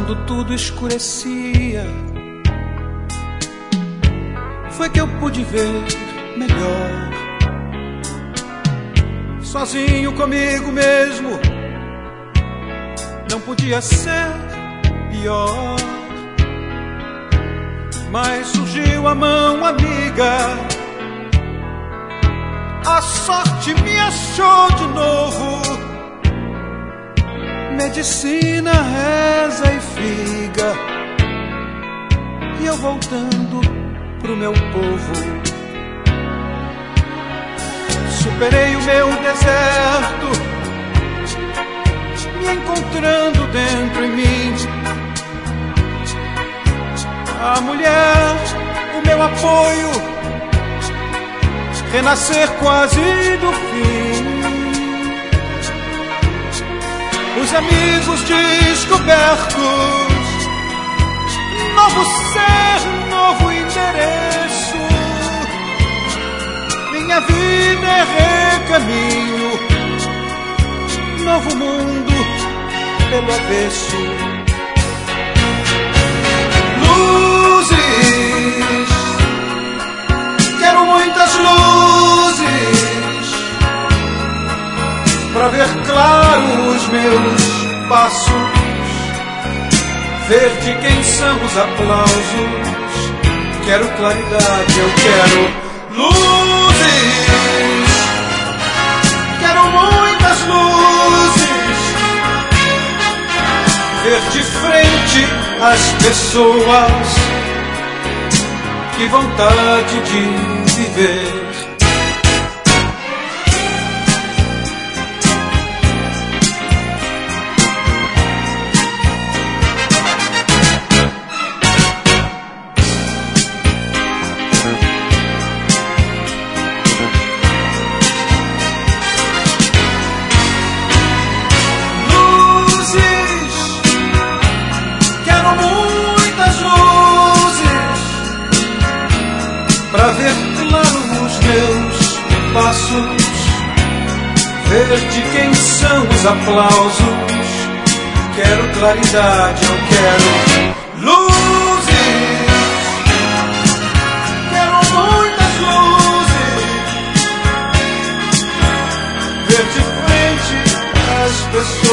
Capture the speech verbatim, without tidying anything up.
quando tudo escurecia, foi que eu pude ver melhor. Sozinho comigo mesmo, não podia ser pior. Mas surgiu a mão amiga, a sorte me achou de novo. Medicina, reza e figa, e eu voltando pro meu povo. Superei o meu deserto, me encontrando dentro em mim. A mulher, o meu apoio, renascer quase do fim. Os amigos descobertos, novo ser, novo endereço. Minha vida é recaminho, novo mundo pelo avesso. Luzes, quero muitas luzes, pra ver claro os meus passos, ver de quem são os aplausos. Quero claridade, eu quero luzes, quero muitas luzes, ver de frente as pessoas, que vontade de viver. Pra ver claro os meus passos, ver de quem são os aplausos. Quero claridade, eu quero luzes, quero muitas luzes, ver de frente as pessoas,